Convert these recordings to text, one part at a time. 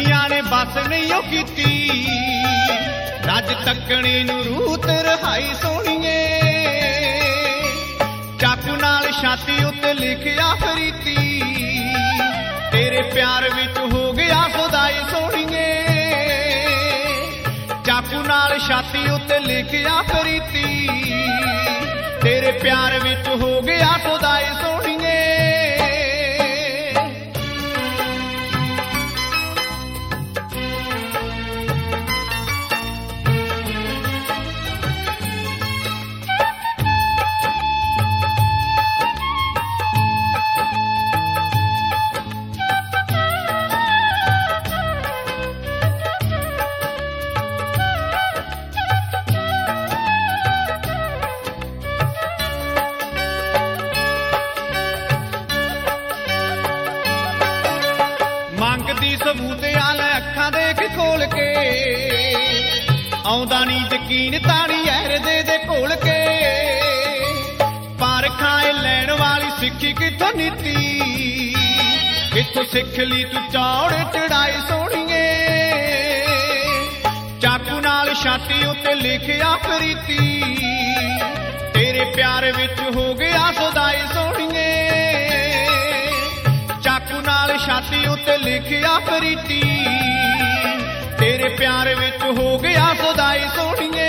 ਅੱਖੀਆਂ ਨੇ ਬਸ ਨਹੀਂ ਉਹ ਕੀਤੀ ਰੱਜ ਤੱਕਣੇ ਨੂੰ ਰੂਤ ਰਹਾਈ ਸੋਹਣੀਏ ਚਾਕੂ ਨਾਲ ਛਾਤੀ ਉੱਤੇ ਲਿਖਿਆ ਫਰੀਤੀ ਤੇਰੇ ਪਿਆਰ ਵਿੱਚ ਹੋ ਗਿਆ ਖੁਦਾਈ ਸੋਹਣੀਏ ਚਾਕੂ ਨਾਲ ਛਾਤੀ ਉੱਤੇ ਲਿਖਿਆ ਫਰੀਤੀ ਤੇਰੇ ਪਿਆਰ ਵਿੱਚ ਹੋ ਗਿਆ ਖੁਦਾਈ ਸੋਹਣੀਏ ਮੰਗਦੀ ਸਬੂਤ ਆਲੇ ਅੱਖਾਂ ਦੇਖ ਖੋਲ ਕੇ ਆਉਂਦਾ ਨੀ ਯਕੀਨ ਤਾਣੀ ਯਾਰ ਦੇ ਘੋਲ ਕੇ ਪਰ ਖਾਏ ਲੈਣ ਵਾਲੀ ਸਿੱਖੀ ਕਿੱਥੋਂ ਨੀਤੀ ਕਿੱਥੋਂ ਸਿੱਖ ਲਈ ਤੂੰ ਚੌੜ ਚੜਾਈ ਸੋਹਣੀਏ ਚਾਕੂ ਨਾਲ ਛਾਤੀ ਉੱਤੇ ਲਿਖਿਆ ਫਰੀਤੀ ਤੇਰੇ ਪਿਆਰ ਵਿੱਚ ਹੋ ਗਿਆ ਖੁਦਾਈ ਸੋਹਣੀਏ ਚਾਕੂ ਨਾਲ ਛਾਤੀ ਉੱਤੇ ਲਿਖਿਆ ਫਰੀਤੀ ਤੇਰੇ ਪਿਆਰ ਵਿੱਚ ਹੋ ਗਿਆ ਖੁਦਾਈ ਸੋਹਣੀਏ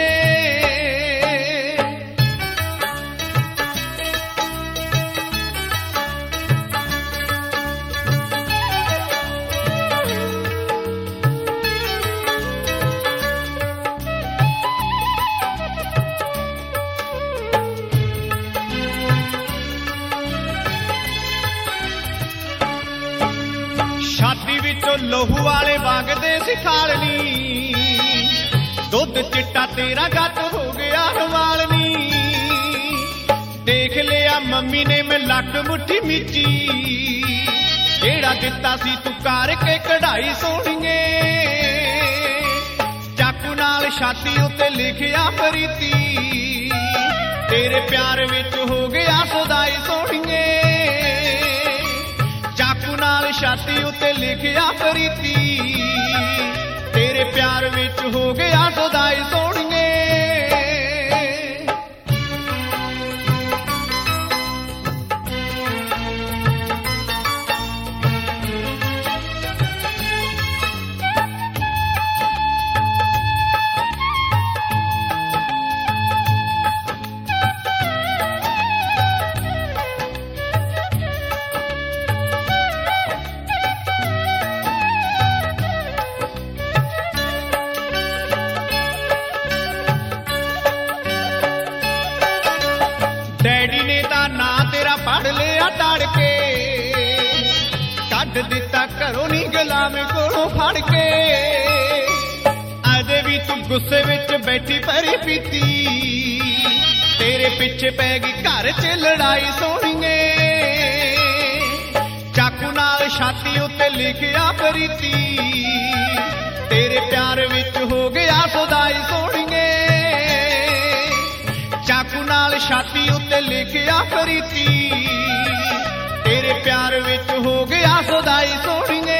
ਛਾਤੀ ਵਿੱਚੋਂ ਲਹੂ ਵਾਲੇ ਵਗਦੇ ਸੀ ਖਾਲਨੀ ਦੁੱਧ ਚਿੱਟਾ ਤੇਰਾ ਗੱਟ ਹੋ ਗਿਆ ਰਵਾਲਨੀ ਦੇਖ ਲਿਆ ਮੰਮੀ ਨੇ ਮੈਂ ਲੱਕ ਮੁੱਠੀ ਮੀਚੀ ਜਿਹੜਾ ਦਿੱਤਾ ਸੀ ਤੂੰ ਕਰਕੇ ਕਢਾਈ ਸੋਹਣੀਏ ਚਾਕੂ ਨਾਲ ਛਾਤੀ ਉੱਤੇ ਲਿਖਿਆ ਫਰੀਤੀ ਤੇਰੇ ਪਿਆਰ ਵਿੱਚ ਹੋ ਗਿਆ ਖੁਦਾਈ ਸੋਹਣੀਏ ਚਾਕੂ ਨਾਲ ਛਾਤੀ ਉੱਤੇ ਲਿਖਿਆ ਫਰੀਤੀ ਤੇਰੇ ਪਿਆਰ ਵਿੱਚ ਹੋ ਗਿਆ ਖੁਦਾਈ ਸੋਹਣੀਏ ਡੈਡੀ ਨੇ ਤਾਂ ਨਾਂ ਤੇਰਾ ਪੜ ਲਿਆ ਤੜ ਕੇ ਕੱਢ ਦਿੱਤਾ ਘਰੋਂ ਨੀ ਗੁਲਾਮ ਕੋਲੋਂ ਫੜ ਕੇ ਅਜੇ ਵੀ ਤੂੰ ਗੁੱਸੇ ਵਿੱਚ ਬੈਠੀ ਭਰੀ ਪੀਤੀ ਤੇਰੇ ਪਿੱਛੇ ਪੈ ਗਈ ਘਰ 'ਚ ਲੜਾਈ ਸੋਹਣੀਏ ਚਾਕੂ ਨਾਲ ਛਾਤੀ ਉੱਤੇ ਲਿਖਿਆ ਫਰੀਤੀ ਤੇਰੇ ਪਿਆਰ ਵਿੱਚ ਹੋ ਗਿਆ ਖੁਦਾਈ ਸੋਹਣੀਏ ਚਾਕੂ ਨਾਲ ਛਾਤੀ ਉੱਤੇ ਲਿਖਿਆ ਫਰੀਤੀ ਤੇਰੇ ਪਿਆਰ ਵਿੱਚ ਹੋ ਗਿਆ ਖੁਦਾਈ ਸੋਹਣੀਏ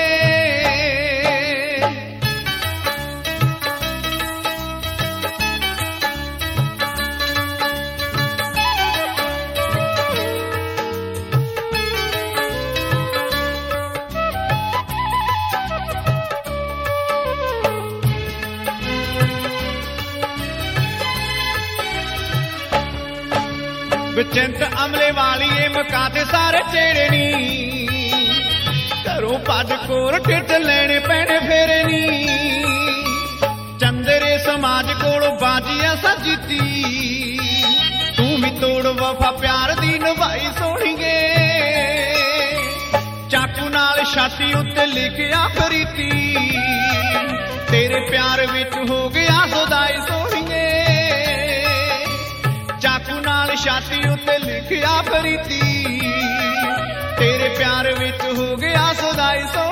ਬਚੰਤ ਅਮਲੇ ਵਾਲੀਏ ਮਕਾ ਤੇ ਸਾਰੇ ਚੇੜੇ ਨੀ ਘਰੋਂ ਭੱਜ ਕੋਰ ਟਿੱਟ ਲੈਣੇ ਪੈਣੇ ਫੇਰੇ ਨੀ ਚੰਦਰੇ ਸਮਾਜ ਕੋਲੋਂ ਬਾਜੀਆਂ ਸਜੀਤੀ ਤੂੰ ਵੀ ਤੋੜ ਵਫਾ ਪਿਆਰ ਦੀ ਨਿਭਾਈ ਸੋਹਣੀਏ ਚਾਕੂ ਨਾਲ ਛਾਤੀ ਉੱਤੇ ਲਿਖਿਆ ਫਰੀਤੀ ਤੇਰੇ ਪਿਆਰ ਵਿੱਚ ਹੋ ਗਿਆ ਖੁਦਾਈ ਸੋਹਣੀਏ ਚਾਕੂ ਨਾਲ ਛਾਤੀ ਉੱਤੇ ਲਿਖਿਆ ਫਰੀਤੀ ਤੇਰੇ ਪਿਆਰ ਵਿੱਚ ਹੋ ਗਿਆ ਖੁਦਾਈ ਸੋਹਣੀਏ